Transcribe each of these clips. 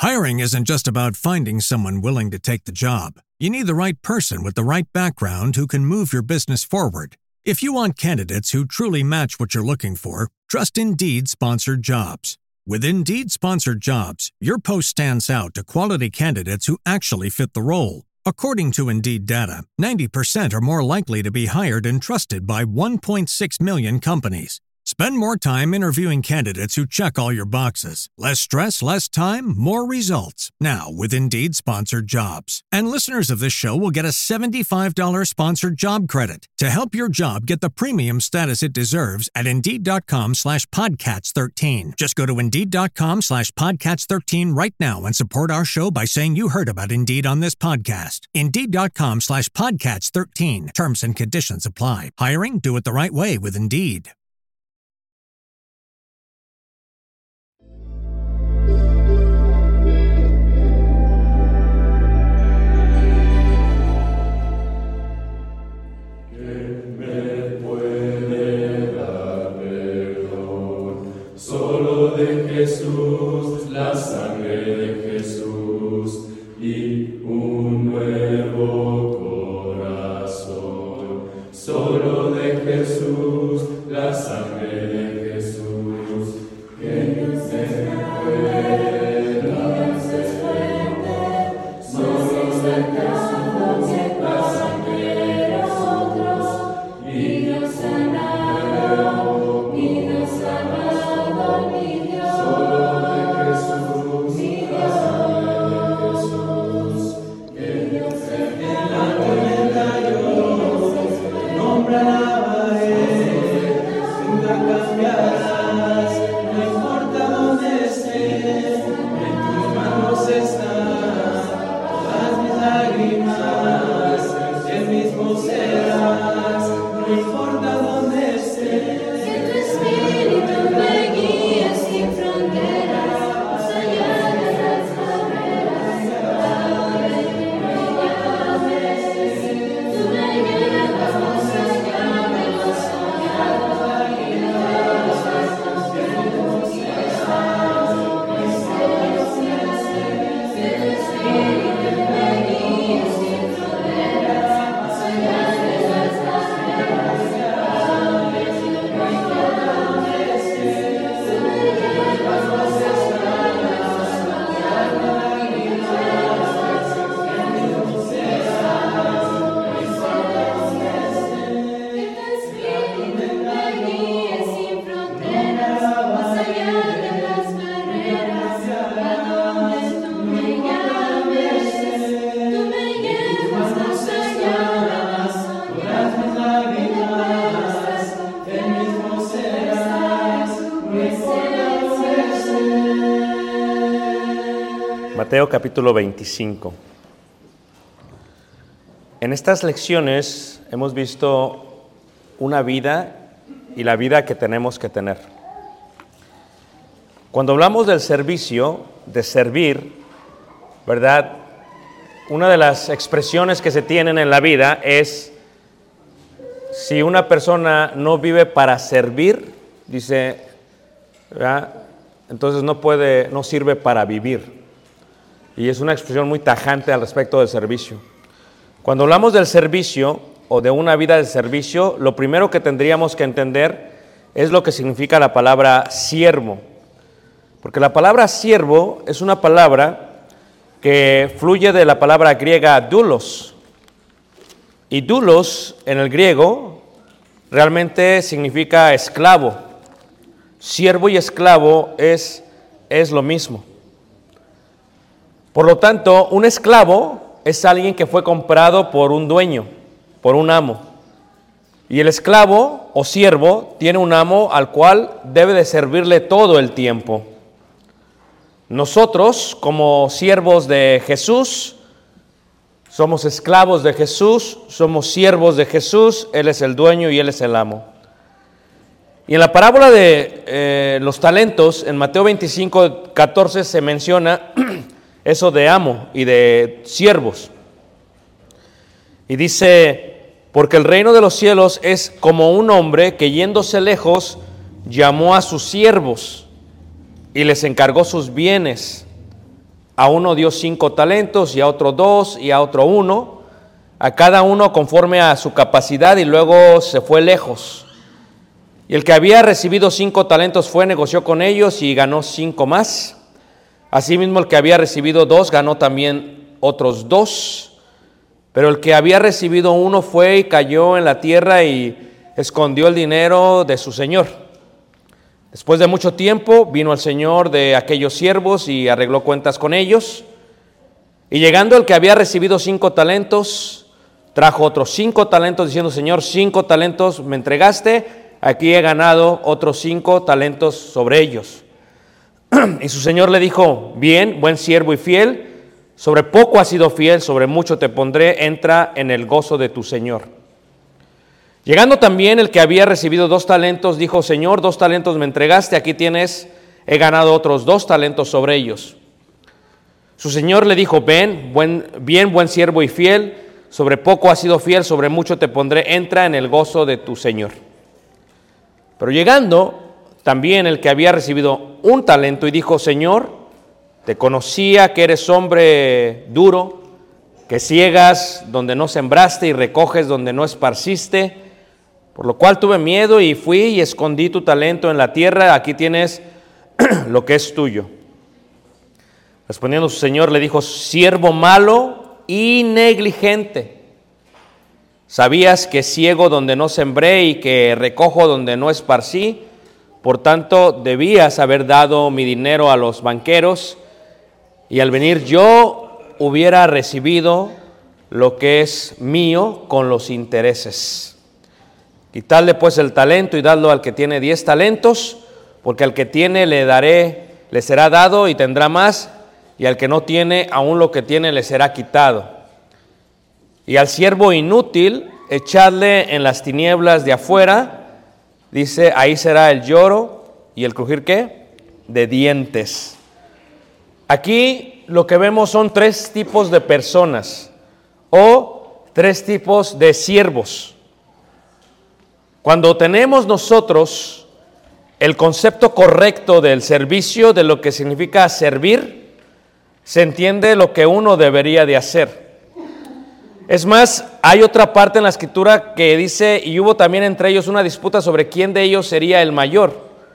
Hiring isn't just about finding someone willing to take the job. You need the right person with the right background who can move your business forward. If you want candidates who truly match what you're looking for, trust Indeed Sponsored Jobs. With Indeed Sponsored Jobs, your post stands out to quality candidates who actually fit the role. According to Indeed data, 90% are more likely to be hired and trusted by 1.6 million companies. Spend more time interviewing candidates who check all your boxes. Less stress, less time, more results. Now with Indeed Sponsored Jobs. And listeners of this show will get a $75 sponsored job credit to help your job get the premium status it deserves at Indeed.com/Podcats13. Just go to Indeed.com/Podcats13 right now and support our show by saying you heard about Indeed on this podcast. Indeed.com/Podcats13. Terms and conditions apply. Hiring? Do it the right way with Indeed. Jesús, la sangre de Jesús y un nuevo corazón. Solo de Jesús, la sangre de Jesús. Que Dios es fuerte, Dios es fuerte. Solo de Jesús, la sangre de nosotros. Y Dios sanado, y Dios sanado, mi Dios. Mateo capítulo 25. En estas lecciones hemos visto una vida y la vida que tenemos que tener. Cuando hablamos del servicio, de servir, ¿verdad? Una de las expresiones que se tienen en la vida es, si una persona no vive para servir, dice, ¿verdad? Entonces no sirve para vivir. Y es una expresión muy tajante al respecto del servicio. Cuando hablamos del servicio o de una vida de servicio, lo primero que tendríamos que entender es lo que significa la palabra siervo. Porque la palabra siervo es una palabra que fluye de la palabra griega doulos. Y doulos en el griego realmente significa esclavo. Siervo y esclavo es lo mismo. Por lo tanto, un esclavo es alguien que fue comprado por un dueño, por un amo. Y el esclavo o siervo tiene un amo al cual debe de servirle todo el tiempo. Nosotros, como siervos de Jesús, somos esclavos de Jesús, somos siervos de Jesús, Él es el dueño y Él es el amo. Y en la parábola de los talentos, en Mateo 25, 14, se menciona eso de amo y de siervos. Y dice, porque el reino de los cielos es como un hombre que yéndose lejos llamó a sus siervos y les encargó sus bienes. A uno dio 5 talentos, y a otro 2, y a otro 1, a cada uno conforme a su capacidad, y luego se fue lejos. Y el que había recibido 5 talentos fue, negoció con ellos y ganó 5 más. Asimismo, el que había recibido 2 ganó también otros 2. Pero el que había recibido 1 fue y cayó en la tierra y escondió el dinero de su señor. Después de mucho tiempo vino el señor de aquellos siervos y arregló cuentas con ellos. Y llegando el que había recibido 5 talentos, trajo otros 5 talentos diciendo: Señor, 5 talentos me entregaste, aquí he ganado otros 5 talentos sobre ellos. Y su señor le dijo: bien, buen siervo y fiel, sobre poco has sido fiel, sobre mucho te pondré, entra en el gozo de tu señor. Llegando también el que había recibido 2 talentos, dijo: Señor, 2 talentos me entregaste, aquí tienes, he ganado otros 2 talentos sobre ellos. Su señor le dijo: bien, buen siervo y fiel, sobre poco has sido fiel, sobre mucho te pondré, entra en el gozo de tu señor. Pero llegando también el que había recibido 1 talento y dijo: Señor, te conocía que eres hombre duro, que ciegas donde no sembraste y recoges donde no esparciste, por lo cual tuve miedo y fui y escondí tu talento en la tierra, aquí tienes lo que es tuyo. Respondiendo su señor le dijo: siervo malo y negligente, sabías que ciego donde no sembré y que recojo donde no esparcí, por tanto debías haber dado mi dinero a los banqueros, y al venir yo hubiera recibido lo que es mío con los intereses. Quitadle pues el talento y dadlo al que tiene 10 talentos, porque al que tiene le será dado y tendrá más, y al que no tiene, aún lo que tiene le será quitado. Y al siervo inútil, echadle en las tinieblas de afuera, dice, ahí será el lloro y el crujir, ¿qué? De dientes. Aquí lo que vemos son 3 tipos de personas o 3 tipos de siervos. Cuando tenemos nosotros el concepto correcto del servicio, de lo que significa servir, se entiende lo que uno debería de hacer. Es más, hay otra parte en la Escritura que dice, y hubo también entre ellos una disputa sobre quién de ellos sería el mayor.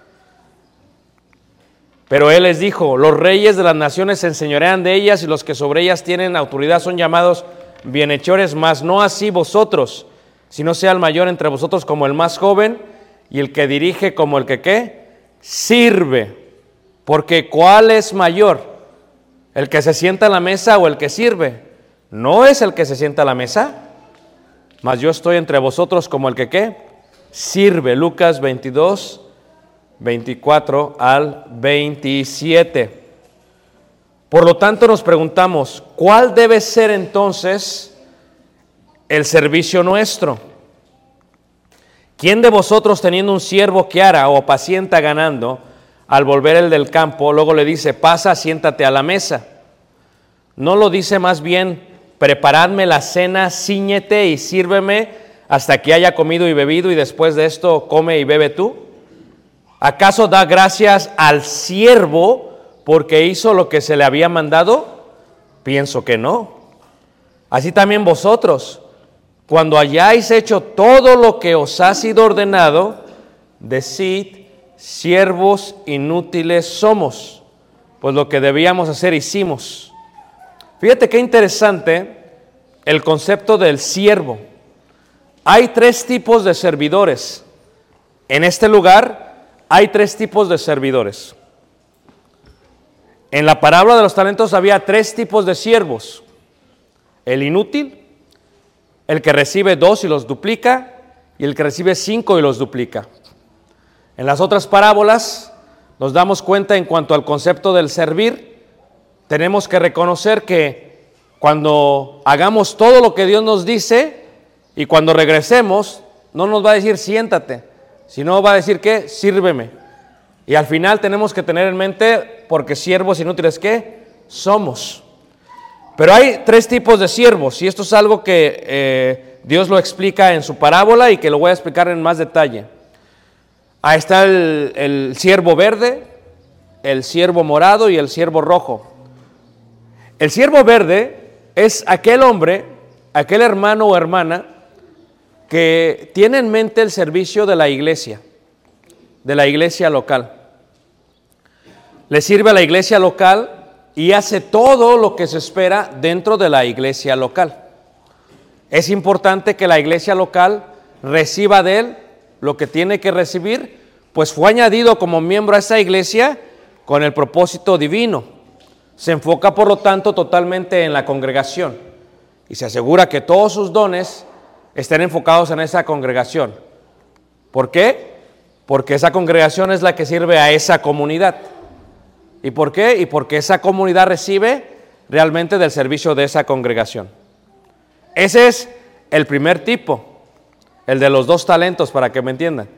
Pero él les dijo, los reyes de las naciones se enseñorean de ellas y los que sobre ellas tienen autoridad son llamados bienhechores, mas no así vosotros, sino sea el mayor entre vosotros como el más joven y el que dirige como el que ¿qué? Sirve. Porque ¿cuál es mayor? ¿El que se sienta a la mesa o el que sirve? No es el que se sienta a la mesa, mas yo estoy entre vosotros como el que ¿qué? Sirve. Lucas 22, 24 al 27. Por lo tanto nos preguntamos, ¿cuál debe ser entonces el servicio nuestro? ¿Quién de vosotros teniendo un siervo que ara o apacienta ganando, al volver el del campo, luego le dice, pasa, siéntate a la mesa? ¿No lo dice más bien, preparadme la cena, cíñete y sírveme hasta que haya comido y bebido y después de esto come y bebe tú? ¿Acaso da gracias al siervo porque hizo lo que se le había mandado? Pienso que no. Así también vosotros, cuando hayáis hecho todo lo que os ha sido ordenado, decid, siervos inútiles somos, pues lo que debíamos hacer hicimos. Fíjate qué interesante el concepto del siervo. Hay 3 tipos de servidores. En este lugar hay 3 tipos de servidores. En la parábola de los talentos había 3 tipos de siervos. El inútil, el que recibe 2 y los duplica, y el que recibe 5 y los duplica. En las otras parábolas nos damos cuenta en cuanto al concepto del servir, tenemos que reconocer que cuando hagamos todo lo que Dios nos dice y cuando regresemos, no nos va a decir siéntate, sino va a decir ¿qué? Sírveme. Y al final tenemos que tener en mente, porque siervos inútiles ¿qué? Somos. Pero hay 3 tipos de siervos y esto es algo que Dios lo explica en su parábola y que lo voy a explicar en más detalle. Ahí está el siervo verde, el siervo morado y el siervo rojo. El siervo verde es aquel hombre, aquel hermano o hermana que tiene en mente el servicio de la iglesia local. Le sirve a la iglesia local y hace todo lo que se espera dentro de la iglesia local. Es importante que la iglesia local reciba de él lo que tiene que recibir, pues fue añadido como miembro a esa iglesia con el propósito divino. Se enfoca, por lo tanto, totalmente en la congregación y se asegura que todos sus dones estén enfocados en esa congregación. ¿Por qué? Porque esa congregación es la que sirve a esa comunidad. ¿Y por qué? Y porque esa comunidad recibe realmente del servicio de esa congregación. Ese es el primer tipo, el de los 2 talentos, para que me entiendan.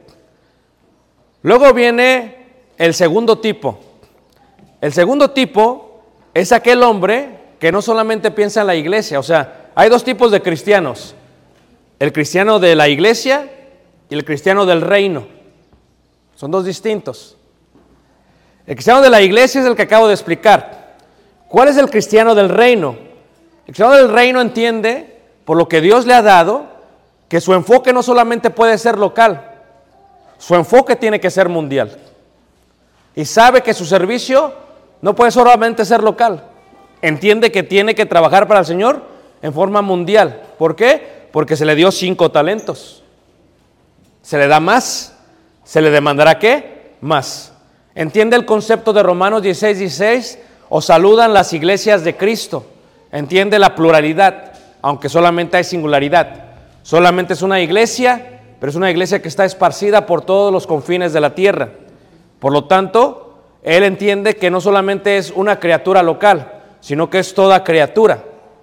Luego viene el segundo tipo. El segundo tipo es aquel hombre que no solamente piensa en la iglesia. O sea, hay 2 tipos de cristianos: el cristiano de la iglesia y el cristiano del reino. Son 2 distintos. El cristiano de la iglesia es el que acabo de explicar. ¿Cuál es el cristiano del reino? El cristiano del reino entiende, por lo que Dios le ha dado, que su enfoque no solamente puede ser local, su enfoque tiene que ser mundial. Y sabe que su servicio no puede solamente ser local. Entiende que tiene que trabajar para el Señor en forma mundial. ¿Por qué? Porque se le dio 5 talentos. Se le da más, se le demandará ¿qué? Más. Entiende el concepto de Romanos 16:16, os saludan las iglesias de Cristo. Entiende la pluralidad, aunque solamente hay singularidad. Solamente es una iglesia, pero es una iglesia que está esparcida por todos los confines de la tierra. Por lo tanto, él entiende que no solamente es una criatura local, sino que es toda criatura.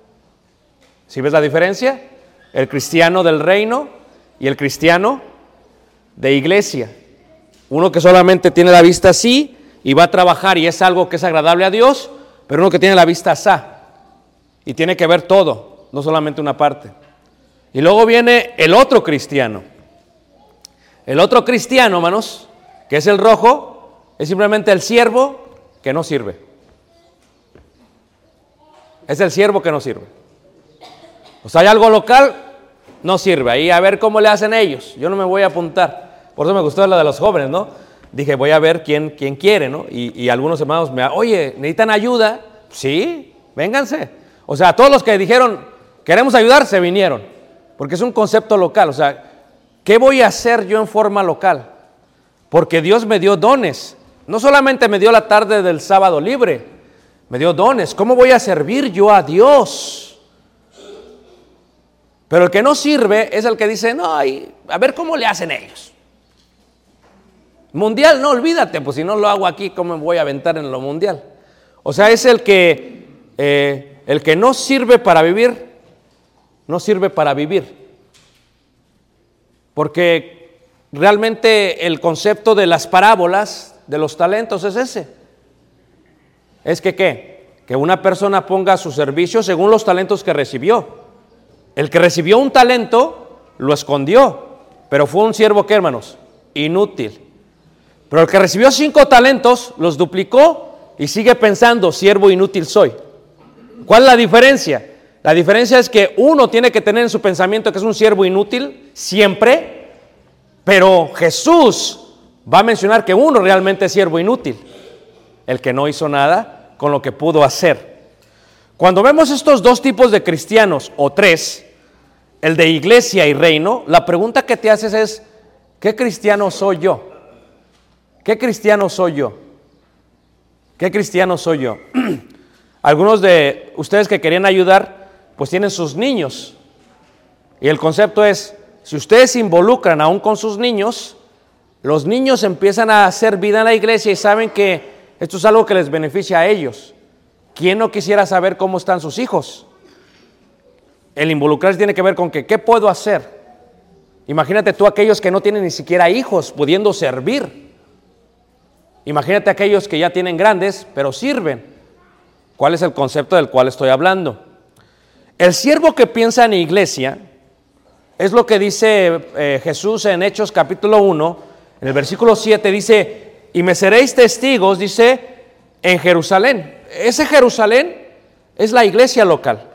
¿Sí ves la diferencia? El cristiano del reino y el cristiano de iglesia. Uno que solamente tiene la vista así y va a trabajar y es algo que es agradable a Dios, pero uno que tiene la vista así y tiene que ver todo, no solamente una parte. Y luego viene el otro cristiano. El otro cristiano, hermanos, que es el rojo, es simplemente el siervo que no sirve. Es el siervo que no sirve. O sea, hay algo local, no sirve. Ahí a ver cómo le hacen ellos. Yo no me voy a apuntar. Por eso me gustó la de los jóvenes, ¿no? Dije, voy a ver quién quiere, ¿no? Y algunos hermanos oye, ¿necesitan ayuda? Sí, vénganse. O sea, todos los que dijeron, queremos ayudar, se vinieron. Porque es un concepto local. O sea, ¿qué voy a hacer yo en forma local? Porque Dios me dio dones. No solamente me dio la tarde del sábado libre, me dio dones. ¿Cómo voy a servir yo a Dios? Pero el que no sirve es el que dice, no, a ver cómo le hacen ellos. Mundial, no, olvídate, pues si no lo hago aquí, ¿cómo me voy a aventar en lo mundial? O sea, es el que no sirve para vivir, no sirve para vivir. Porque realmente el concepto de las parábolas, de los talentos es ese. Es que ¿qué? Que una persona ponga su servicio según los talentos que recibió. El que recibió un talento, lo escondió, pero fue un siervo, ¿qué, hermanos? Inútil. Pero el que recibió 5 talentos, los duplicó y sigue pensando, siervo inútil soy. ¿Cuál es la diferencia? La diferencia es que uno tiene que tener en su pensamiento que es un siervo inútil siempre, pero Jesús va a mencionar que uno realmente es siervo inútil, el que no hizo nada con lo que pudo hacer. Cuando vemos estos 2 tipos de cristianos, o 3, el de iglesia y reino, la pregunta que te haces es, ¿qué cristiano soy yo? ¿Qué cristiano soy yo? ¿Qué cristiano soy yo? Algunos de ustedes que querían ayudar, pues tienen sus niños. Y el concepto es, si ustedes se involucran aún con sus niños, los niños empiezan a hacer vida en la iglesia y saben que esto es algo que les beneficia a ellos. ¿Quién no quisiera saber cómo están sus hijos? El involucrarse tiene que ver con que, ¿qué puedo hacer? Imagínate tú aquellos que no tienen ni siquiera hijos pudiendo servir. Imagínate aquellos que ya tienen grandes, pero sirven. ¿Cuál es el concepto del cual estoy hablando? El siervo que piensa en iglesia es lo que dice Jesús en Hechos capítulo 1, en el versículo 7, dice, y me seréis testigos, dice, en Jerusalén. Ese Jerusalén es la iglesia local.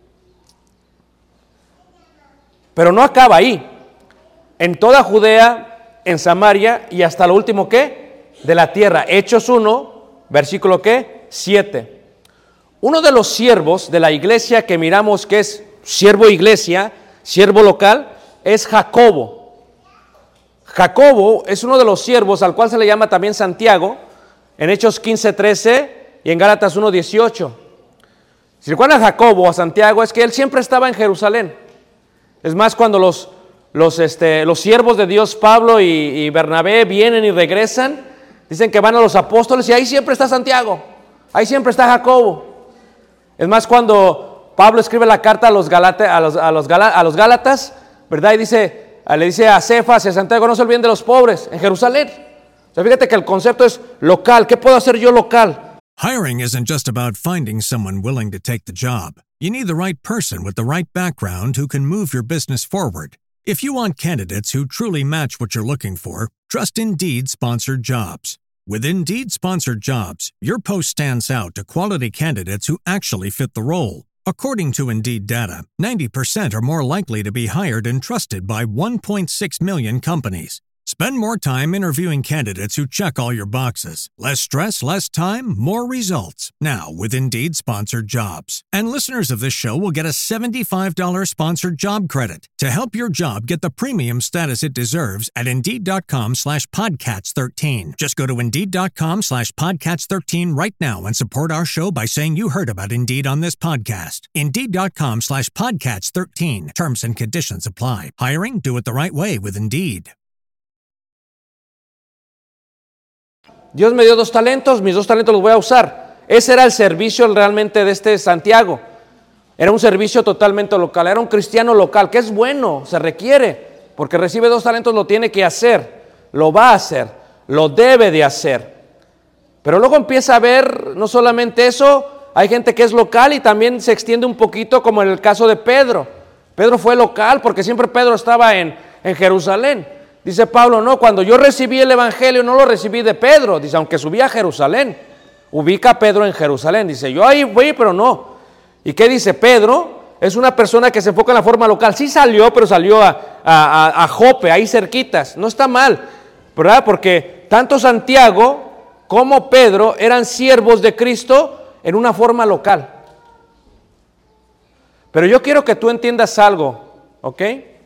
Pero no acaba ahí. En toda Judea, en Samaria y hasta lo último, ¿qué? De la tierra. Hechos 1, versículo ¿qué? 7. Uno de los siervos de la iglesia que miramos que es siervo iglesia, siervo local, es Jacobo. Jacobo es uno de los siervos al cual se le llama también Santiago, en Hechos 15:13 y en Gálatas 1:18. Si recuerdan a Jacobo o a Santiago, es que él siempre estaba en Jerusalén. Es más, cuando los siervos de Dios, Pablo y Bernabé, vienen y regresan, dicen que van a los apóstoles y ahí siempre está Santiago, ahí siempre está Jacobo. Es más, cuando Pablo escribe la carta a los Gálatas, ¿verdad? Y le dice a Cefas y a Santiago, no se olviden de los pobres en Jerusalén. O sea, fíjate que el concepto es local. ¿Qué puedo hacer yo local? Hiring isn't just about finding someone willing to take the job. You need the right person with the right background who can move your business forward. If you want candidates who truly match what you're looking for, trust Indeed Sponsored Jobs. With Indeed Sponsored Jobs, your post stands out to quality candidates who actually fit the role. According to Indeed data, 90% are more likely to be hired and trusted by 1.6 million companies. Spend more time interviewing candidates who check all your boxes. Less stress, less time, more results. Now with Indeed Sponsored Jobs. And listeners of this show will get a $75 sponsored job credit to help your job get the premium status it deserves at Indeed.com/Podcats13. Just go to Indeed.com/Podcats13 right now and support our show by saying you heard about Indeed on this podcast. Indeed.com/Podcats13. Terms and conditions apply. Hiring? Do it the right way with Indeed. Dios me dio 2 talentos, mis 2 talentos los voy a usar. Ese era el servicio realmente de este Santiago. Era un servicio totalmente local, era un cristiano local, que es bueno, se requiere, porque recibe 2 talentos, lo tiene que hacer, lo va a hacer, lo debe de hacer. Pero luego empieza a ver, no solamente eso, hay gente que es local y también se extiende un poquito, como en el caso de Pedro. Pedro fue local porque siempre Pedro estaba en Jerusalén. Dice Pablo, no, cuando yo recibí el evangelio no lo recibí de Pedro. Dice, aunque subí a Jerusalén, ubica a Pedro en Jerusalén. Dice, yo ahí voy, pero no. ¿Y qué dice? Pedro es una persona que se enfoca en la forma local. Sí salió, pero salió a Jope, ahí cerquitas. No está mal, ¿verdad? Porque tanto Santiago como Pedro eran siervos de Cristo en una forma local. Pero yo quiero que tú entiendas algo, ¿ok?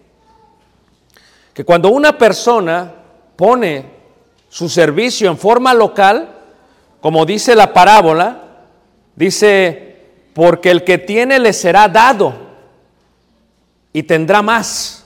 Que cuando una persona pone su servicio en forma local, como dice la parábola, dice, porque el que tiene le será dado y tendrá más.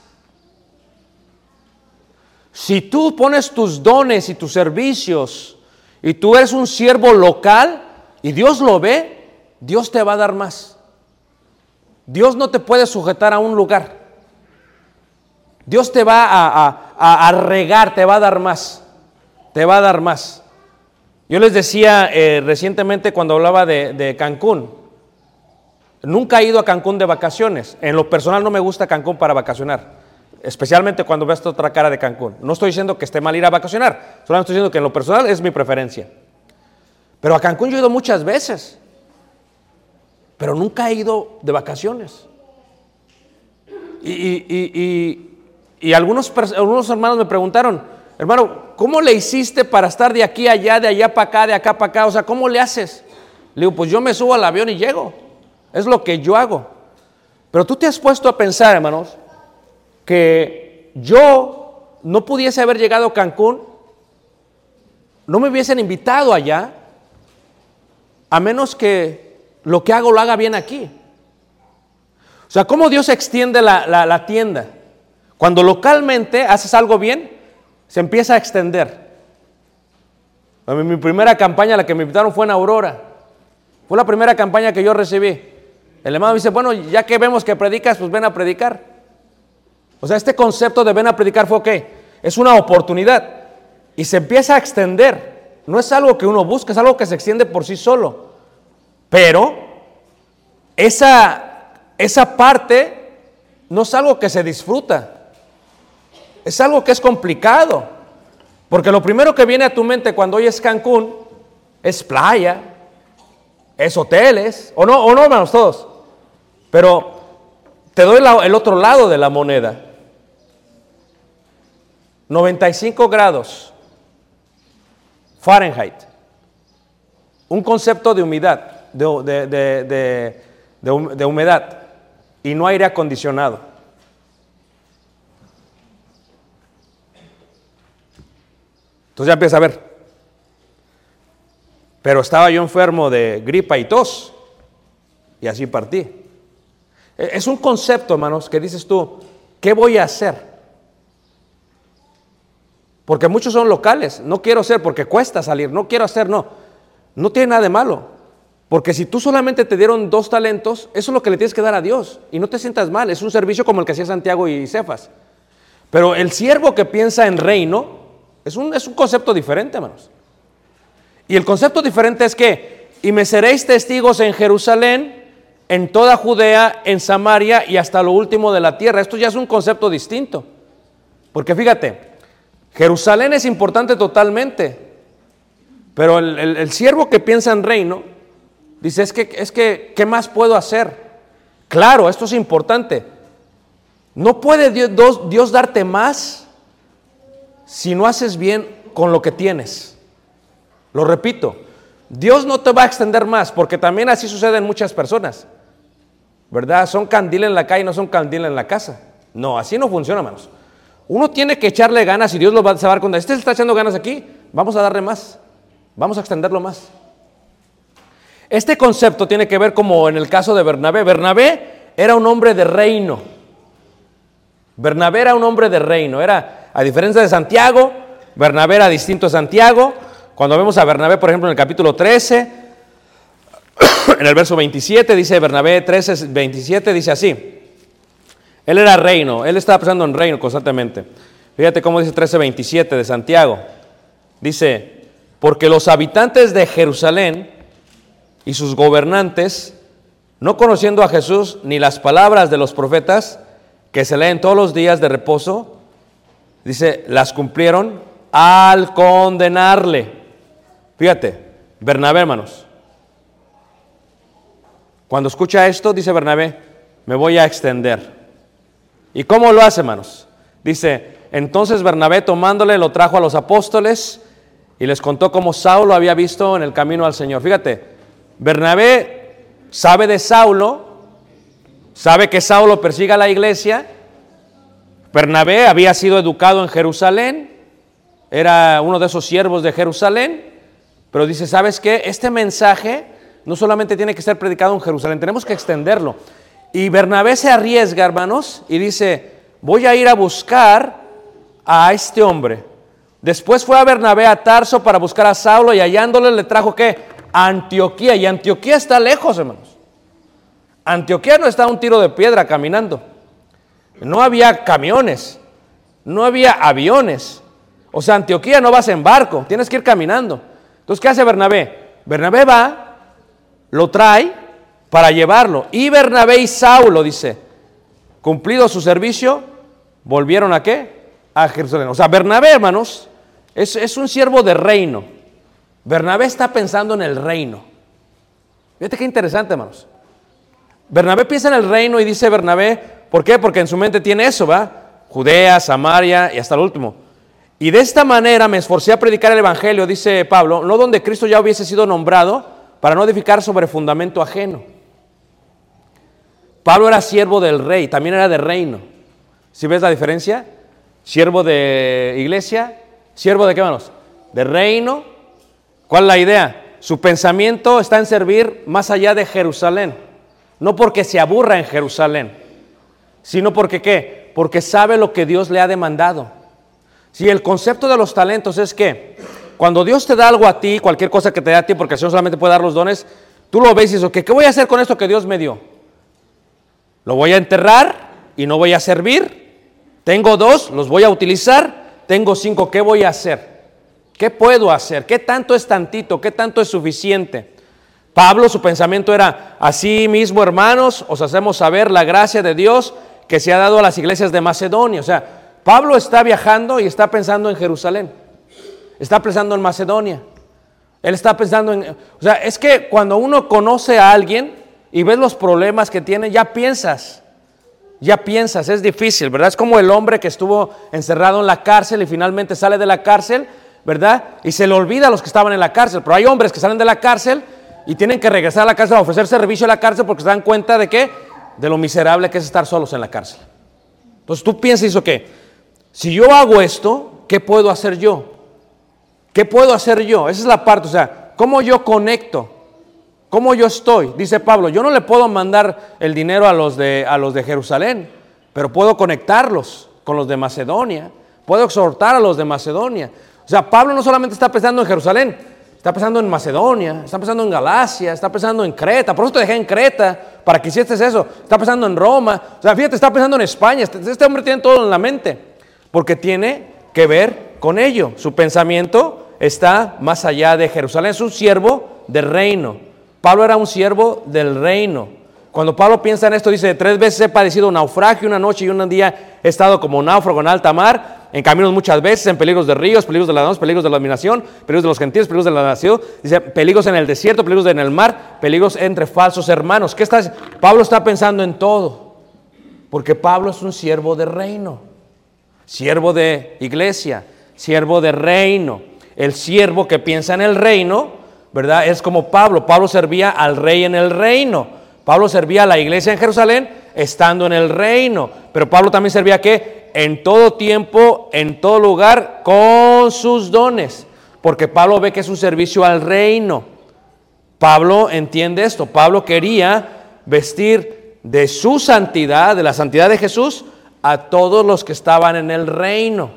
Si tú pones tus dones y tus servicios y tú eres un siervo local y Dios lo ve, Dios te va a dar más. Dios no te puede sujetar a un lugar. Dios te va a regar, te va a dar más, te va a dar más. Yo les decía recientemente cuando hablaba de Cancún, nunca he ido a Cancún de vacaciones. En lo personal no me gusta Cancún para vacacionar, especialmente cuando ves otra cara de Cancún. No estoy diciendo que esté mal ir a vacacionar, solamente estoy diciendo que en lo personal es mi preferencia. Pero a Cancún yo he ido muchas veces, pero nunca he ido de vacaciones. Y algunos hermanos me preguntaron, hermano, ¿cómo le hiciste para estar de aquí a allá, de allá para acá, de acá para acá? O sea, ¿cómo le haces? Le digo, pues yo me subo al avión y llego. Es lo que yo hago. Pero tú te has puesto a pensar, hermanos, que yo no pudiese haber llegado a Cancún, no me hubiesen invitado allá, a menos que lo que hago lo haga bien aquí. O sea, ¿cómo Dios extiende la tienda? Cuando localmente haces algo bien, se empieza a extender. Mi primera campaña, la que me invitaron, fue en Aurora. Fue la primera campaña que yo recibí. El hermano me dice, bueno, ya que vemos que predicas, pues ven a predicar. O sea, este concepto de ven a predicar fue, ok, es una oportunidad. Y se empieza a extender. No es algo que uno busca, es algo que se extiende por sí solo. Pero esa parte no es algo que se disfruta. Es algo que es complicado, porque lo primero que viene a tu mente cuando oyes Cancún es playa, es hoteles, o no, hermanos, todos. Pero te doy el otro lado de la moneda. 95 grados Fahrenheit. Un concepto de humedad, de humedad, y no aire acondicionado. Entonces ya empieza a ver. Pero estaba yo enfermo de gripa y tos, y así partí. Es un concepto, hermanos, que dices tú, ¿qué voy a hacer? Porque muchos son locales. No quiero hacer porque cuesta salir. No quiero hacer, no. No tiene nada de malo. Porque si tú solamente te dieron 2 talentos, eso es lo que le tienes que dar a Dios. Y no te sientas mal. Es un servicio como el que hacía Santiago y Cefas. Pero el siervo que piensa en reino es un concepto diferente, hermanos. Y el concepto diferente es que, y me seréis testigos en Jerusalén, en toda Judea, en Samaria y hasta lo último de la tierra. Esto ya es un concepto distinto. Porque fíjate, Jerusalén es importante totalmente, pero el siervo que piensa en reino dice, es que, ¿qué más puedo hacer? Claro, esto es importante. No puede Dios darte más si no haces bien con lo que tienes. Lo repito, Dios no te va a extender más, porque también así sucede en muchas personas, ¿verdad? Son candil en la calle, no son candil en la casa. No, así no funciona, hermanos. Uno tiene que echarle ganas y Dios lo va a dar cuenta. Este está echando ganas aquí, vamos a darle más, vamos a extenderlo más. Este concepto tiene que ver como en el caso de Bernabé. Bernabé era un hombre de reino. Bernabé era un hombre de reino. Era, a diferencia de Santiago, Bernabé era distinto a Santiago. Cuando vemos a Bernabé, por ejemplo, en el capítulo 13, en el verso 27, dice Bernabé 13, 27, dice así. Él era reino, él estaba pensando en reino constantemente. Fíjate cómo dice 13:27 de Santiago. Dice, porque los habitantes de Jerusalén y sus gobernantes, no conociendo a Jesús ni las palabras de los profetas que se leen todos los días de reposo, dice, las cumplieron al condenarle. Fíjate, Bernabé, hermanos, cuando escucha esto, dice Bernabé, me voy a extender. ¿Y cómo lo hace, hermanos? Dice, entonces Bernabé tomándole lo trajo a los apóstoles y les contó cómo Saulo había visto en el camino al Señor. Fíjate, Bernabé sabe de Saulo, sabe que Saulo persigue a la iglesia. Bernabé había sido educado en Jerusalén, era uno de esos siervos de Jerusalén, pero dice, ¿sabes qué? Este mensaje no solamente tiene que ser predicado en Jerusalén, tenemos que extenderlo. Y Bernabé se arriesga, hermanos, y dice, voy a ir a buscar a este hombre. Después fue a Bernabé a Tarso para buscar a Saulo y hallándole le trajo, ¿qué? A Antioquía. Y Antioquía está lejos, hermanos. Antioquía no está a un tiro de piedra caminando. No había camiones, no había aviones. O sea, Antioquía no vas en barco, tienes que ir caminando. Entonces, ¿qué hace Bernabé? Bernabé va, lo trae para llevarlo. Y Bernabé y Saulo, dice, cumplido su servicio, volvieron ¿a qué? A Jerusalén. O sea, Bernabé, hermanos, es un siervo de reino. Bernabé está pensando en el reino. Fíjate qué interesante, hermanos. Bernabé piensa en el reino y dice Bernabé, ¿por qué? Porque en su mente tiene eso, ¿va? Judea, Samaria y hasta el último. Y de esta manera me esforcé a predicar el evangelio, dice Pablo, no donde Cristo ya hubiese sido nombrado, para no edificar sobre fundamento ajeno. Pablo era siervo del rey, también era de reino. ¿Sí ves la diferencia? Siervo de iglesia, siervo de qué, hermanos? De reino. ¿Cuál es la idea? Su pensamiento está en servir más allá de Jerusalén. No porque se aburra en Jerusalén, sino porque ¿qué? Porque sabe lo que Dios le ha demandado. Si el concepto de los talentos es que cuando Dios te da algo a ti, cualquier cosa que te da a ti, porque el Señor solamente puede dar los dones, tú lo ves y dices, ¿qué voy a hacer con esto que Dios me dio? Lo voy a enterrar y no voy a servir. Tengo 2, los voy a utilizar. Tengo 5, ¿qué voy a hacer? ¿Qué puedo hacer? ¿Qué tanto es tantito? ¿Qué tanto es suficiente? Pablo, su pensamiento era, así mismo, hermanos, os hacemos saber la gracia de Dios que se ha dado a las iglesias de Macedonia. O sea, Pablo está viajando y está pensando en Jerusalén. Está pensando en Macedonia. Él está pensando en... O sea, es que cuando uno conoce a alguien y ves los problemas que tiene, ya piensas, es difícil, ¿verdad? Es como el hombre que estuvo encerrado en la cárcel y finalmente sale de la cárcel, ¿verdad? Y se le olvida a los que estaban en la cárcel, pero hay hombres que salen de la cárcel y tienen que regresar a la cárcel a ofrecer servicio a la cárcel porque se dan cuenta de ¿qué? De lo miserable que es estar solos en la cárcel. Entonces tú piensas y dices, ok, si yo hago esto, ¿qué puedo hacer yo? ¿Qué puedo hacer yo? Esa es la parte, o sea, ¿cómo yo conecto? ¿Cómo yo estoy? Dice Pablo, yo no le puedo mandar el dinero a los de Jerusalén, pero puedo conectarlos con los de Macedonia, puedo exhortar a los de Macedonia. O sea, Pablo no solamente está pensando en Jerusalén, está pensando en Macedonia, está pensando en Galacia, está pensando en Creta, por eso te dejé en Creta, para que hicieses eso, está pensando en Roma, o sea, fíjate, está pensando en España, este hombre tiene todo en la mente, porque tiene que ver con ello, su pensamiento está más allá de Jerusalén, es un siervo del reino. Pablo era un siervo del reino. Cuando Pablo piensa en esto, dice, 3 veces he padecido naufragio, una noche y un día he estado como náufrago en alta mar, en caminos muchas veces, en peligros de ríos, peligros de la noche, peligros de la dominación, peligros de los gentiles, peligros de la nación, dice, peligros en el desierto, peligros en el mar, peligros entre falsos hermanos. ¿Qué está? Pablo está pensando en todo, porque Pablo es un siervo de reino, siervo de iglesia, siervo de reino. El siervo que piensa en el reino, ¿verdad? Es como Pablo. Pablo servía al rey en el reino. Pablo servía a la iglesia en Jerusalén estando en el reino. Pero Pablo también servía ¿qué? En todo tiempo, en todo lugar, con sus dones. Porque Pablo ve que es un servicio al reino. Pablo entiende esto. Pablo quería vestir de su santidad, de la santidad de Jesús, a todos los que estaban en el reino.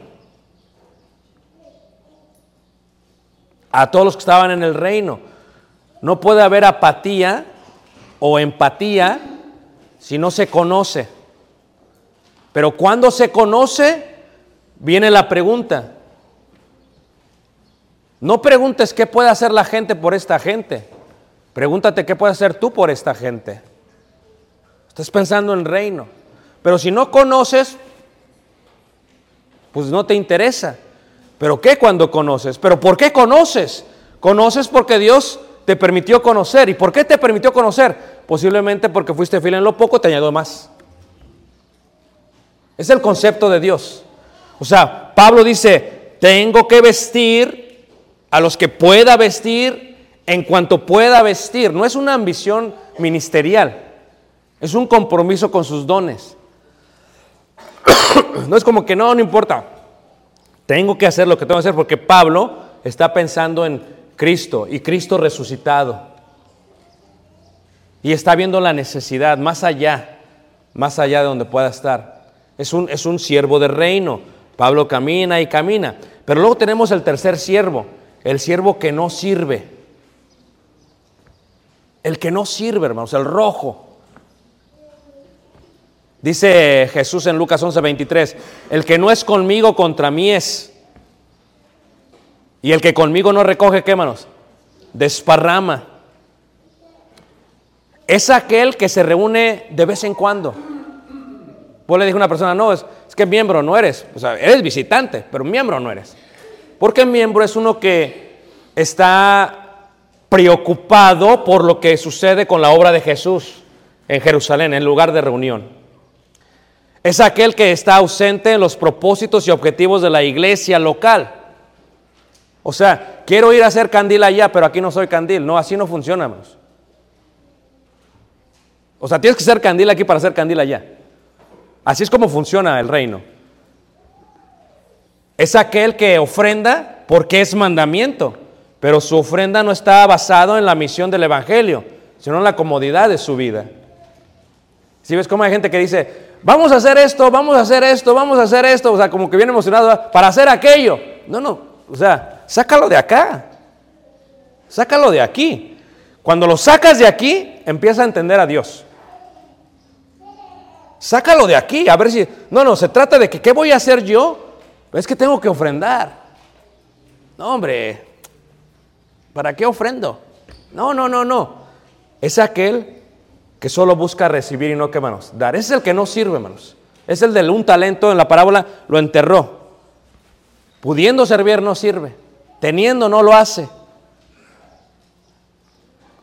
A todos los que estaban en el reino. No puede haber apatía o empatía si no se conoce. Pero cuando se conoce, viene la pregunta. No preguntes qué puede hacer la gente por esta gente. Pregúntate qué puedes hacer tú por esta gente. Estás pensando en el reino. Pero si no conoces, pues no te interesa. ¿Pero qué cuando conoces? ¿Pero por qué conoces? Conoces porque Dios te permitió conocer. ¿Y por qué te permitió conocer? Posiblemente porque fuiste fiel en lo poco, te añadió más. Es el concepto de Dios. O sea, Pablo dice, tengo que vestir a los que pueda vestir en cuanto pueda vestir. No es una ambición ministerial, es un compromiso con sus dones. No es como que no importa. Tengo que hacer lo que tengo que hacer porque Pablo está pensando en Cristo y Cristo resucitado. Y está viendo la necesidad más allá de donde pueda estar. Es un siervo de reino. Pablo camina y camina. Pero luego tenemos el tercer siervo, el siervo que no sirve. El que no sirve, hermanos, el rojo. Dice Jesús en Lucas 11:23, el que no es conmigo contra mí es. Y el que conmigo no recoge, ¿qué, hermanos? Desparrama. Es aquel que se reúne de vez en cuando. Pues le dije a una persona, no, es que miembro no eres. O sea, eres visitante, pero miembro no eres. Porque miembro es uno que está preocupado por lo que sucede con la obra de Jesús en Jerusalén, en lugar de reunión. Es aquel que está ausente en los propósitos y objetivos de la iglesia local. O sea, quiero ir a hacer candil allá, pero aquí no soy candil. No, así no funciona, hermanos. O sea, tienes que ser candil aquí para hacer candil allá. Así es como funciona el reino. Es aquel que ofrenda porque es mandamiento, pero su ofrenda no está basado en la misión del evangelio, sino en la comodidad de su vida. Si ves cómo hay gente que dice, vamos a hacer esto, vamos a hacer esto, vamos a hacer esto, o sea, como que viene emocionado, ¿verdad?, para hacer aquello. No, o sea, sácalo de acá, sácalo de aquí. Cuando lo sacas de aquí, empieza a entender a Dios. Sácalo de aquí, a ver si... No, se trata de que, ¿qué voy a hacer yo? Es que tengo que ofrendar. No, hombre, ¿para qué ofrendo? No. Es aquel que solo busca recibir y no, ¿qué, hermanos? Dar. Ese es el que no sirve, hermanos. Es el de un talento, en la parábola lo enterró. Pudiendo servir no sirve. Teniendo no lo hace.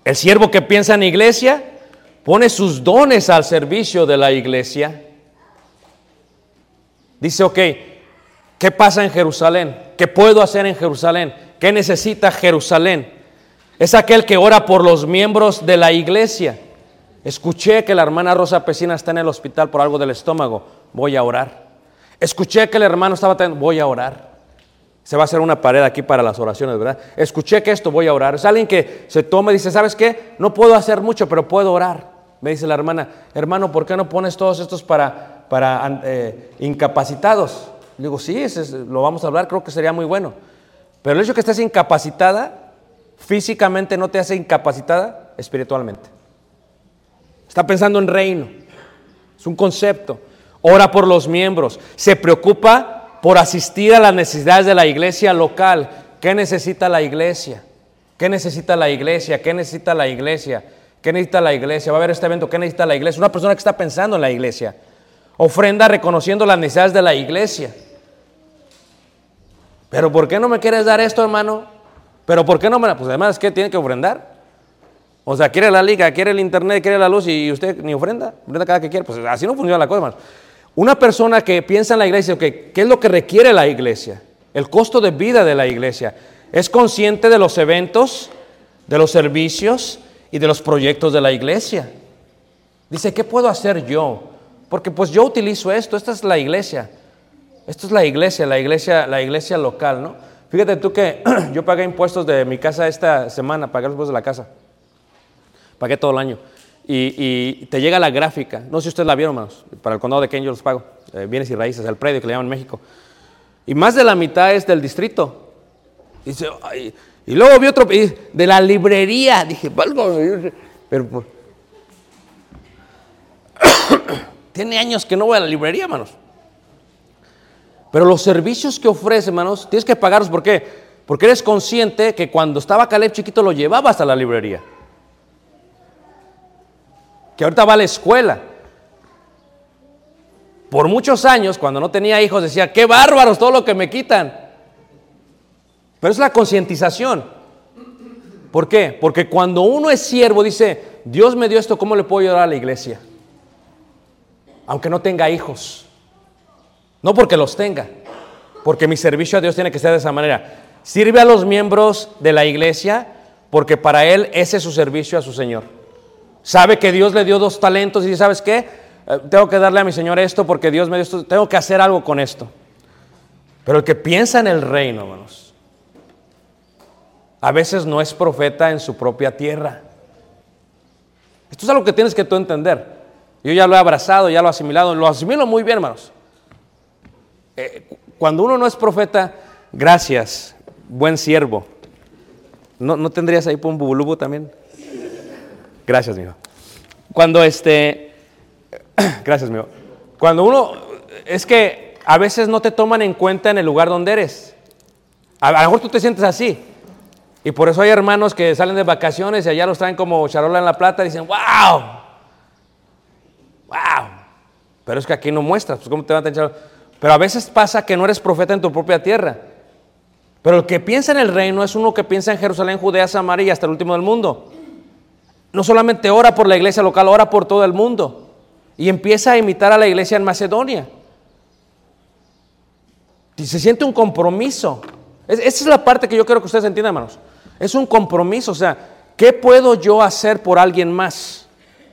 El siervo que piensa en iglesia pone sus dones al servicio de la iglesia. Dice, ok, ¿qué pasa en Jerusalén? ¿Qué puedo hacer en Jerusalén? ¿Qué necesita Jerusalén? Es aquel que ora por los miembros de la iglesia. Escuché que la hermana Rosa Pesina está en el hospital por algo del estómago. Voy a orar. Escuché que el hermano estaba teniendo. Voy a orar. Se va a hacer una pared aquí para las oraciones, ¿verdad? Escuché que esto, voy a orar. Es alguien que se toma y dice, ¿sabes qué? No puedo hacer mucho, pero puedo orar. Me dice la hermana, hermano, ¿por qué no pones todos estos para incapacitados? Le digo, sí, lo vamos a hablar, creo que sería muy bueno. Pero el hecho de que estés incapacitada, físicamente no te hace incapacitada espiritualmente. Está pensando en reino. Es un concepto. Ora por los miembros. Se preocupa por asistir a las necesidades de la iglesia local. ¿Qué necesita la iglesia? ¿Qué necesita la iglesia? ¿Qué necesita la iglesia? ¿Qué necesita la iglesia? Va a haber este evento. ¿Qué necesita la iglesia? Una persona que está pensando en la iglesia. Ofrenda reconociendo las necesidades de la iglesia. ¿Pero por qué no me quieres dar esto, hermano? ¿Pero por qué no me? Pues además, ¿qué tiene que ofrendar? O sea, quiere la liga, quiere el internet, quiere la luz y usted ni ofrenda cada que quiere. Pues así no funciona la cosa, hermano. Una persona que piensa en la iglesia, ¿qué es lo que requiere la iglesia? El costo de vida de la iglesia. Es consciente de los eventos, de los servicios y de los proyectos de la iglesia. Dice, ¿qué puedo hacer yo? Porque pues yo utilizo esto, esta es la iglesia. Esto es la iglesia local, ¿no? Fíjate tú que yo pagué impuestos de mi casa esta semana, pagué los impuestos de la casa. Pagué todo el año. Y te llega la gráfica, no sé si ustedes la vieron, hermanos, para el condado de Kane yo los pago, bienes y raíces, el predio que le llaman en México. Y más de la mitad es del distrito. Y luego vi otro, de la librería, dije, valgo, pero tiene años que no voy a la librería, hermanos. Pero los servicios que ofrece, hermanos, tienes que pagarlos, ¿por qué? Porque eres consciente que cuando estaba Caleb chiquito lo llevabas a la librería. Que ahorita va a la escuela. Por muchos años, cuando no tenía hijos, decía, ¡qué bárbaros todo lo que me quitan! Pero es la concientización. ¿Por qué? Porque cuando uno es siervo, dice, Dios me dio esto, ¿cómo le puedo ayudar a la iglesia? Aunque no tenga hijos. No porque los tenga, porque mi servicio a Dios tiene que ser de esa manera. Sirve a los miembros de la iglesia, porque para él ese es su servicio a su Señor. Sabe que Dios le dio 2 talentos y dice, ¿sabes qué? Tengo que darle a mi Señor esto porque Dios me dio esto, tengo que hacer algo con esto. Pero el que piensa en el reino, hermanos, a veces no es profeta en su propia tierra. Esto es algo que tienes que tú entender. Yo ya lo he abrazado, ya lo he asimilado, lo asimilo muy bien, hermanos. Cuando uno no es profeta, gracias, buen siervo. ¿No tendrías ahí por un bubulubu también? Gracias, mijo. Gracias, mijo. Cuando uno, es que a veces no te toman en cuenta en el lugar donde eres. A lo mejor tú te sientes así. Y por eso hay hermanos que salen de vacaciones y allá los traen como charola en la plata y dicen, ¡wow! ¡Wow! Pero es que aquí no muestras, pues ¿cómo te van a tener? Pero a veces pasa que no eres profeta en tu propia tierra. Pero el que piensa en el reino es uno que piensa en Jerusalén, Judea, Samaria y hasta el último del mundo. No solamente ora por la iglesia local, ora por todo el mundo. Y empieza a imitar a la iglesia en Macedonia. Y se siente un compromiso. Esa es la parte que yo quiero que ustedes entiendan, hermanos. Es un compromiso, o sea, ¿qué puedo yo hacer por alguien más?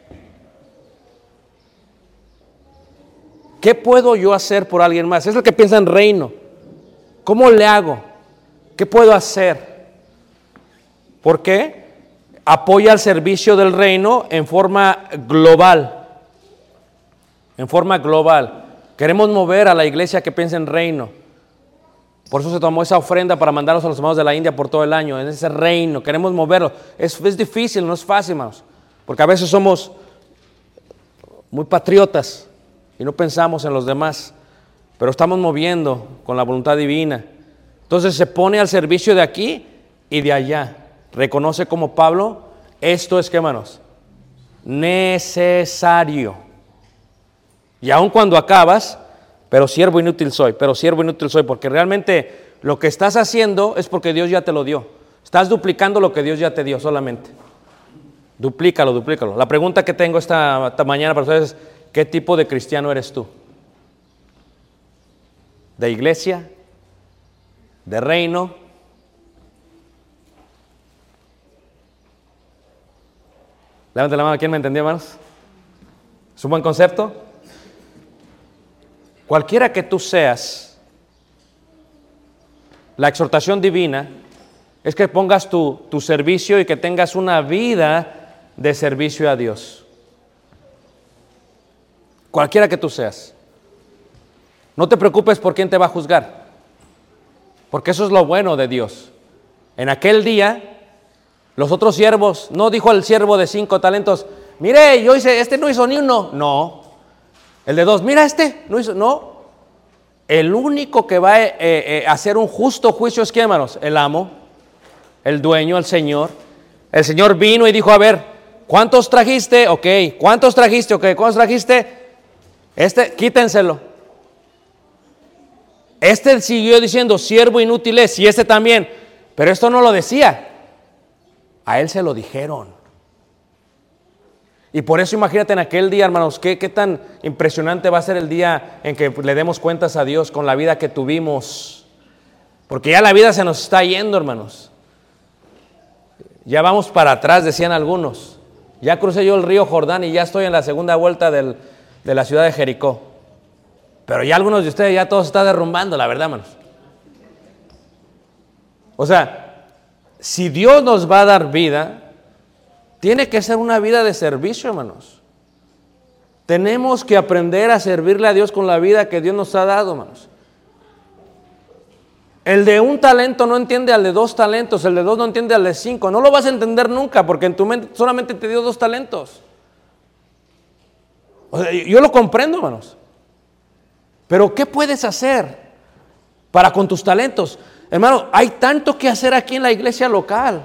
¿Qué puedo yo hacer por alguien más? Es el que piensa en reino. ¿Cómo le hago? ¿Qué puedo hacer? ¿Por qué? Apoya el servicio del reino en forma global. En forma global. Queremos mover a la iglesia que piensa en reino. Por eso se tomó esa ofrenda para mandarlos a los hermanos de la India por todo el año. En ese reino, queremos moverlo. Es difícil, no es fácil, hermanos. Porque a veces somos muy patriotas y no pensamos en los demás. Pero estamos moviendo con la voluntad divina. Entonces se pone al servicio de aquí y de allá. Reconoce como Pablo, esto es, ¿qué, hermanos? Necesario. Y aun cuando acabas, pero siervo inútil soy, porque realmente lo que estás haciendo es porque Dios ya te lo dio. Estás duplicando lo que Dios ya te dio solamente. Duplícalo, duplícalo. La pregunta que tengo esta mañana para ustedes es, ¿qué tipo de cristiano eres tú? ¿De iglesia? ¿De reino? Levanten la mano, ¿quién me entendió, hermanos? ¿Es un buen concepto? Cualquiera que tú seas, la exhortación divina es que pongas tu servicio y que tengas una vida de servicio a Dios. Cualquiera que tú seas. No te preocupes por quién te va a juzgar, porque eso es lo bueno de Dios. En aquel día, los otros siervos, no dijo el siervo de 5 talentos, mire, yo hice, este no hizo ni uno. No. El de 2, mira este, no hizo, no. El único que va a hacer un justo juicio es ¿quién, hermanos? El amo, el dueño, el Señor. El Señor vino y dijo, a ver, ¿cuántos trajiste? Ok. ¿Cuántos trajiste? Ok. ¿Cuántos trajiste? Este, quítenselo. Este siguió diciendo, siervo inútil es, y este también. Pero esto no lo decía. A él se lo dijeron. Y por eso imagínate en aquel día, hermanos, qué tan impresionante va a ser el día en que le demos cuentas a Dios con la vida que tuvimos. Porque ya la vida se nos está yendo, hermanos. Ya vamos para atrás, decían algunos. Ya crucé yo el río Jordán y ya estoy en la segunda vuelta de la ciudad de Jericó. Pero ya algunos de ustedes ya todo se está derrumbando, la verdad, hermanos. O sea, si Dios nos va a dar vida, tiene que ser una vida de servicio, hermanos. Tenemos que aprender a servirle a Dios con la vida que Dios nos ha dado, hermanos. El de 1 talento no entiende al de 2 talentos, el de 2 no entiende al de 5. No lo vas a entender nunca porque en tu mente solamente te dio 2 talentos. O sea, yo lo comprendo, hermanos. Pero ¿qué puedes hacer para con tus talentos? Hermano, hay tanto que hacer aquí en la iglesia local.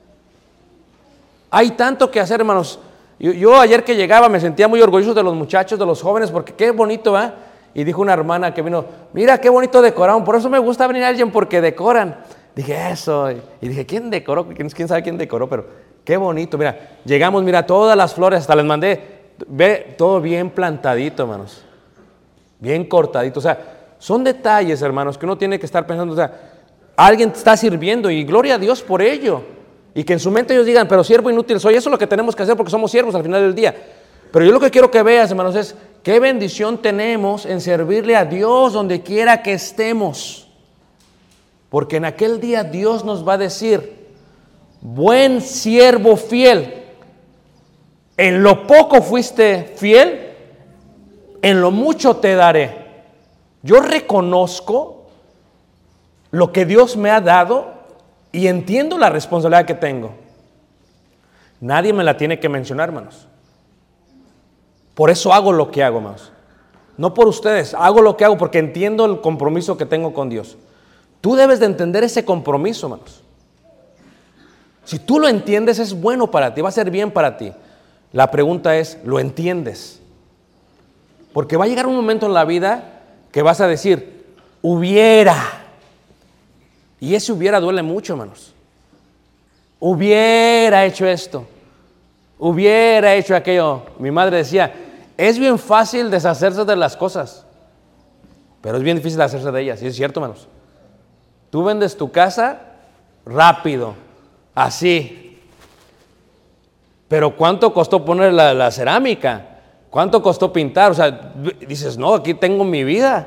Hay tanto que hacer, hermanos. Yo ayer que llegaba me sentía muy orgulloso de los muchachos, de los jóvenes, porque qué bonito, ¿va? Y dijo una hermana que vino, mira qué bonito decoraron, por eso me gusta venir a alguien porque decoran. Dije, eso. Y dije, ¿quién decoró? ¿Quién sabe quién decoró? Pero qué bonito, mira, llegamos, mira, todas las flores, hasta les mandé, ve, todo bien plantadito, hermanos. Bien cortadito, o sea, son detalles, hermanos, que uno tiene que estar pensando, o sea, alguien está sirviendo y gloria a Dios por ello. Y que en su mente ellos digan, pero siervo inútil soy, eso es lo que tenemos que hacer porque somos siervos al final del día. Pero yo lo que quiero que veas, hermanos, es qué bendición tenemos en servirle a Dios donde quiera que estemos. Porque en aquel día Dios nos va a decir, buen siervo fiel, en lo poco fuiste fiel, en lo mucho te daré. Yo reconozco lo que Dios me ha dado y entiendo la responsabilidad que tengo. Nadie me la tiene que mencionar, hermanos. Por eso hago lo que hago, hermanos. No por ustedes, hago lo que hago porque entiendo el compromiso que tengo con Dios. Tú debes de entender ese compromiso, hermanos. Si tú lo entiendes, es bueno para ti, va a ser bien para ti. La pregunta es, ¿lo entiendes? Porque va a llegar un momento en la vida que vas a decir, hubiera. Y ese hubiera duele mucho, hermanos. Hubiera hecho esto. Hubiera hecho aquello. Mi madre decía, es bien fácil deshacerse de las cosas, pero es bien difícil hacerse de ellas. Y es cierto, hermanos. Tú vendes tu casa rápido, así. Pero ¿cuánto costó poner la cerámica? ¿Cuánto costó pintar? O sea, dices, no, aquí tengo mi vida.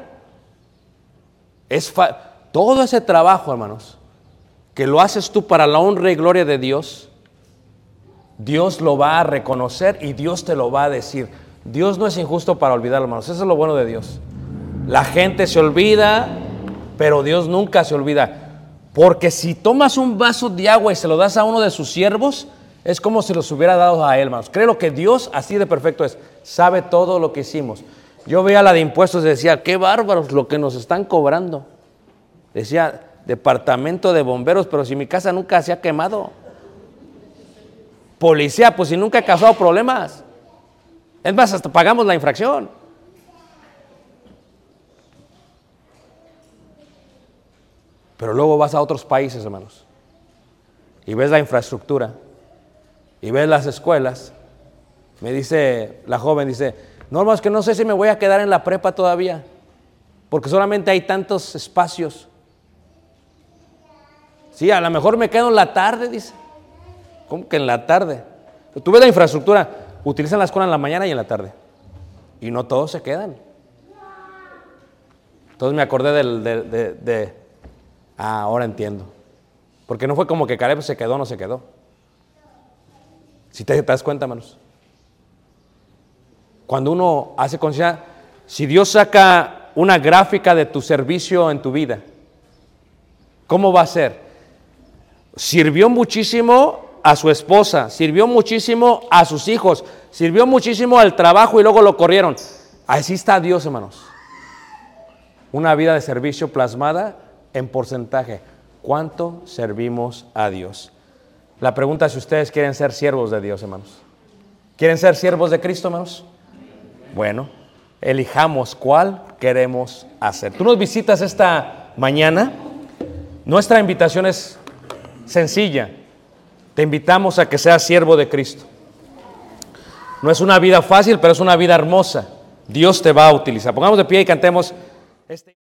Todo ese trabajo, hermanos, que lo haces tú para la honra y gloria de Dios, Dios lo va a reconocer y Dios te lo va a decir. Dios no es injusto para olvidarlo, hermanos. Eso es lo bueno de Dios. La gente se olvida, pero Dios nunca se olvida. Porque si tomas un vaso de agua y se lo das a uno de sus siervos, es como si los hubiera dado a él, hermanos. Creo que Dios así de perfecto es. Sabe todo lo que hicimos. Yo veía la de impuestos y decía, qué bárbaros lo que nos están cobrando. Decía, departamento de bomberos, pero si mi casa nunca se ha quemado. Policía, pues si nunca ha causado problemas. Es más, hasta pagamos la infracción. Pero luego vas a otros países, hermanos, y ves la infraestructura. y ves las escuelas, me dice la joven, dice, no, hermano, es que no sé si me voy a quedar en la prepa todavía, porque solamente hay tantos espacios. Sí, a lo mejor me quedo en la tarde, dice. ¿Cómo que en la tarde? Tú ves la infraestructura, utilizan la escuela en la mañana y en la tarde. Y no todos se quedan. Entonces me acordé ahora entiendo. Porque no fue como que Caleb se quedó o no se quedó. Si te das cuenta, hermanos. Cuando uno hace conciencia, si Dios saca una gráfica de tu servicio en tu vida, ¿cómo va a ser? Sirvió muchísimo a su esposa, sirvió muchísimo a sus hijos, sirvió muchísimo al trabajo y luego lo corrieron. Así está Dios, hermanos. Una vida de servicio plasmada en porcentaje. ¿Cuánto servimos a Dios? La pregunta es si ustedes quieren ser siervos de Dios, hermanos. ¿Quieren ser siervos de Cristo, hermanos? Bueno, elijamos cuál queremos hacer. Tú nos visitas esta mañana. Nuestra invitación es sencilla. Te invitamos a que seas siervo de Cristo. No es una vida fácil, pero es una vida hermosa. Dios te va a utilizar. Pongamos de pie y cantemos este.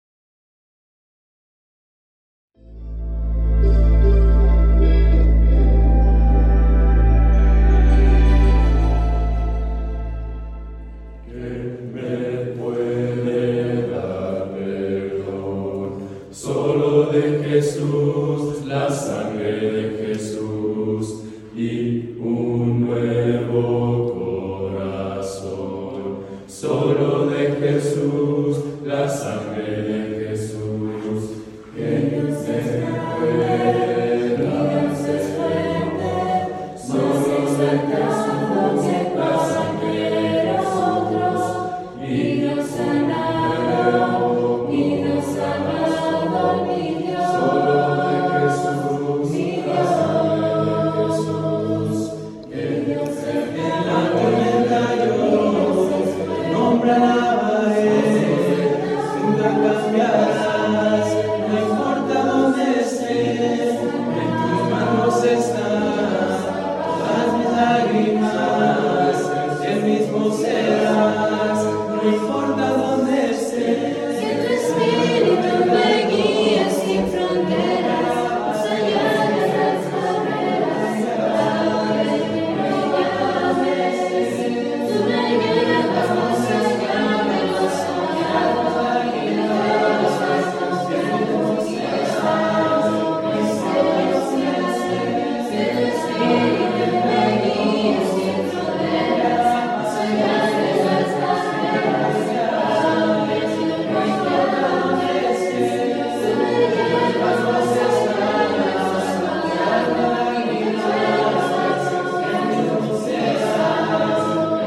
Jesús, la sangre de Jesús y un nuevo corazón. Solo de Jesús, la sangre de Jesús, que no se pueda desprender. Solo de Jesús, la sangre de nosotros, y nos sanado, y nos sanado, mi Dios. Solo de Jesús, mi Dios, que Dios en la tormenta yo nombre alabaré, nunca cambiarás, no importa dónde estés, en tus manos están todas mis lágrimas, el mismo serás, no importa dónde estés. Que tu espíritu me guíe sin fronteras, más allá de las barreras, a donde tú me llames. Tú me llevas más allá de lo soñado, y de los pasos que tú quieras. Que tu espíritu me guíe sin fronteras, más allá de las barreras, a donde tú me llames. Tú me llevas más allá de lo soñado, y de los pasos que tú quieras.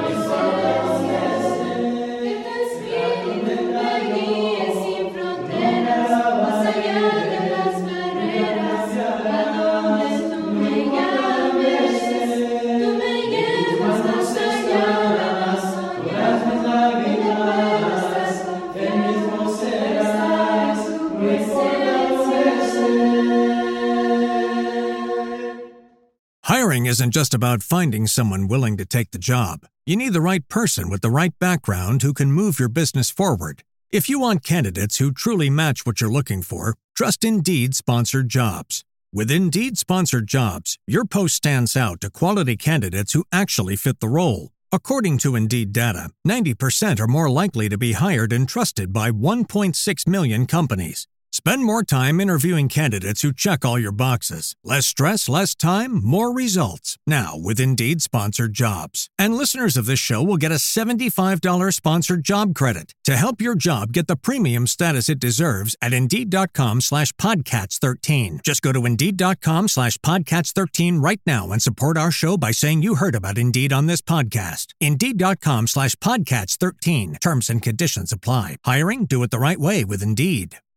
Que tu espíritu me guíe sin fronteras, más allá de las barreras, a donde tú me llames. Tú me llevas más allá de lo soñado, y de los pasos que tú quieras. No importa dónde estés. Hiring isn't just about finding someone willing to take the job. You need the right person with the right background who can move your business forward. If you want candidates who truly match what you're looking for, trust Indeed Sponsored Jobs. With Indeed Sponsored Jobs, your post stands out to quality candidates who actually fit the role. According to Indeed data, 90% are more likely to be hired and trusted by 1.6 million companies. Spend more time interviewing candidates who check all your boxes. Less stress, less time, more results. Now with Indeed Sponsored Jobs. And listeners of this show will get a $75 sponsored job credit to help your job get the premium status it deserves at Indeed.com/Podcats13. Just go to Indeed.com/Podcats13 right now and support our show by saying you heard about Indeed on this podcast. Indeed.com/Podcats13. Terms and conditions apply. Hiring? Do it the right way with Indeed.